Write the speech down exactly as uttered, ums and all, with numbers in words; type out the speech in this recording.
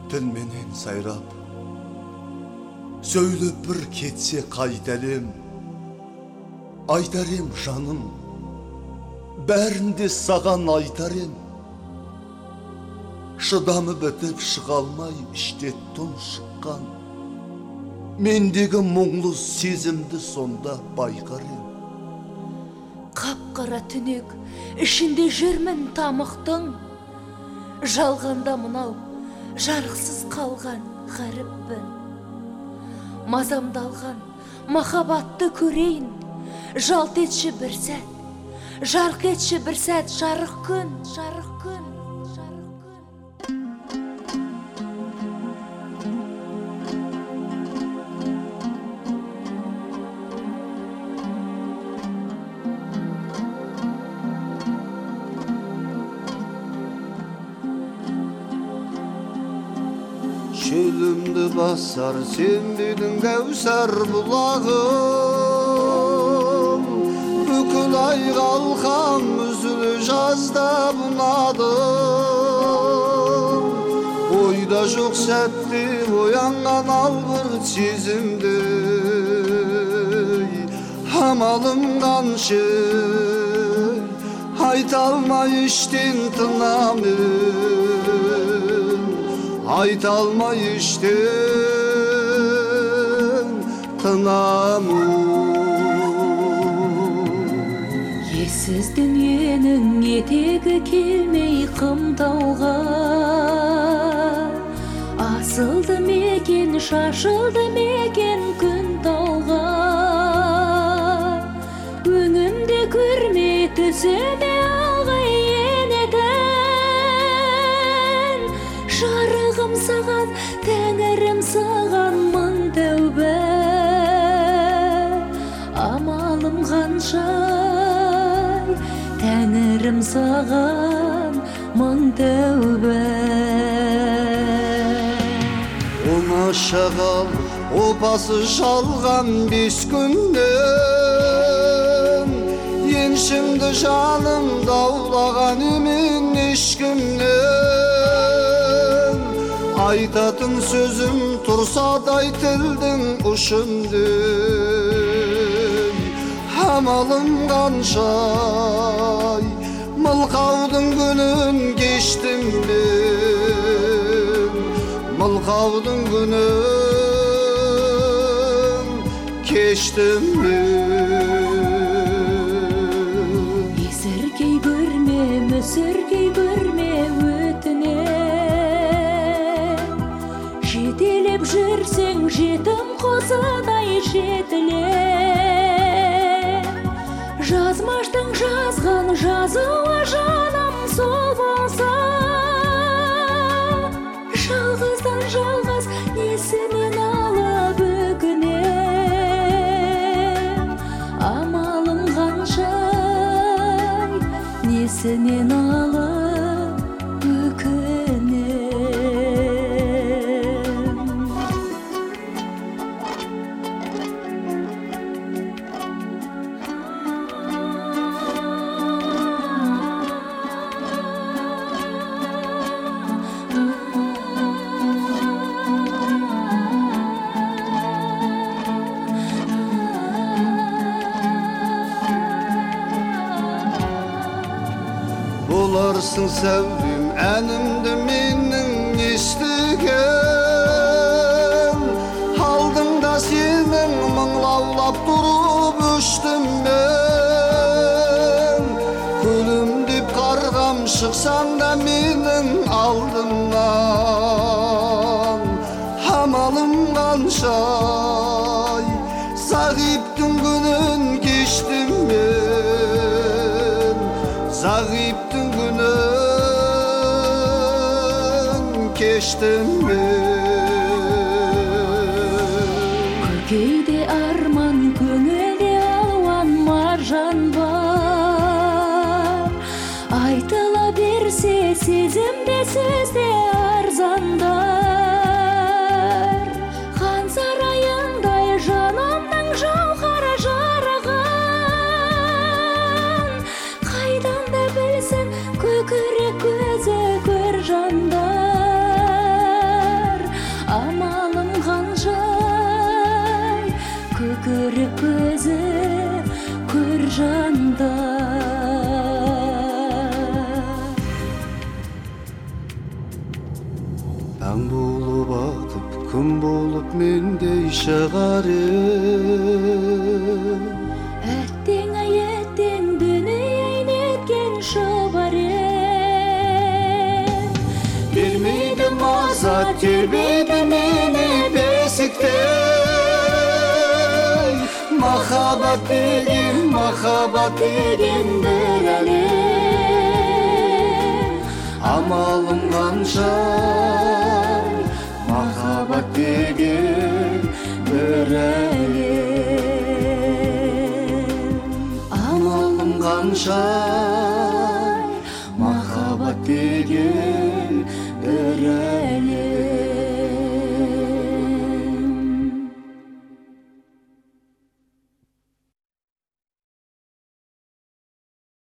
тіл менен сайрап, сөйлеп бір кетсе қайтарем, айтарем жаным, бәрінде саған айтарем. Шыдамы бітіп шыға алмай іште тұн шыққан, мендегі мұңлы сезімді сонда байқарем. Қап-қара түнек, ішінде жүрмін тамықтың, жалғанда мынау жарықсыз қалған ғаріппін. Мазамдалған махаббатты көрейін, жалт етші бір сәт, жарқ етші бір сәт, жарық күн, жарық күн, жарық күн. Шөлімді басар сенбедің кәусар бұлағым, бүкіл ай қалқам үзілі жазда бұнадым. Ойда жоқ сәтте оянған албырт сезімді, амалым қанша айта алмай іштен тынамын, айта алмай іштен тынамын. Ессіз дүниенің етегі келмей қымтауға, асылды мекен, шашылды мекен күн тауға. Өңімде көрмей түсіме алғай енетін, жарығым саған, тәңірім саған мың тәубә. Амалым қаншай, тәңірім саған мың тәубә. Оңаша қал, опасы шалған бес күннен, еншімді жаным даулаған емен ешкімнен. Айтатын сөзім тұрса дай тілдің ұшындай, амалым қаншай, мылқаудың күнін кештім мен, мылқаудың күнін кештім мен. Есіркей көрме, мүсіркей көрме өтінем, жетелеп жүрсең жетім қозыдай жетіле. Жазмаштың жазған жазуы жаным сол болса, жалғыздан жалғыз несінен алып өкінем. Амалым қаншай, несінен алып өкінем. Боларсың сәулем әнімді менің естіген, алдыңда сенің мұңлаулап тұрып өштім мен. Күлім деп қарғам шықсаң да менің алдымнан, амалым қаншай, зағиптың күнін кештім мен, зағиптың күнін кештім мен. Көкейде арман, көңілде ауан маржан бар, айтыла берсе сезімде сөзде арзандар. Хан сарайындай жанымның жауһары жараған, қайдан да білсін көкірек көзі көр жандар. күн болып мендей шығарым. Әттең әттең дүние неткен шабарым. Бермейді маза, тербейді мені бесіктей. Махаббат деген, махаббат деген бір әлем. Амалым қанша, махаббат деген бір әлем. Амалым қанша, махаббат деген